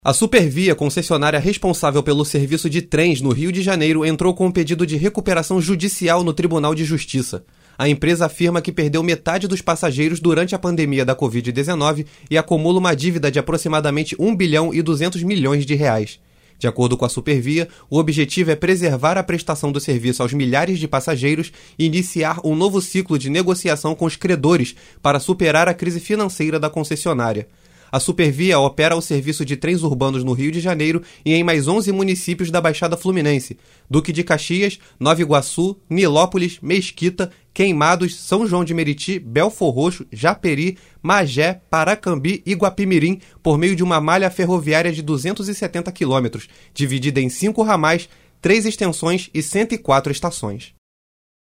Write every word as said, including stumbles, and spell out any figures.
A Supervia, concessionária responsável pelo serviço de trens no Rio de Janeiro, entrou com um pedido de recuperação judicial no Tribunal de Justiça. A empresa afirma que perdeu metade dos passageiros durante a pandemia da covid dezenove e acumula uma dívida de aproximadamente um bilhão e duzentos milhões de reais. De acordo com a Supervia, o objetivo é preservar a prestação do serviço aos milhares de passageiros e iniciar um novo ciclo de negociação com os credores para superar a crise financeira da concessionária. A Supervia opera o serviço de trens urbanos no Rio de Janeiro e em mais onze municípios da Baixada Fluminense: Duque de Caxias, Nova Iguaçu, Nilópolis, Mesquita, Queimados, São João de Meriti, Belfor Roxo, Japeri, Magé, Paracambi e Guapimirim, por meio de uma malha ferroviária de duzentos e setenta quilômetros, dividida em cinco ramais, três extensões e cento e quatro estações.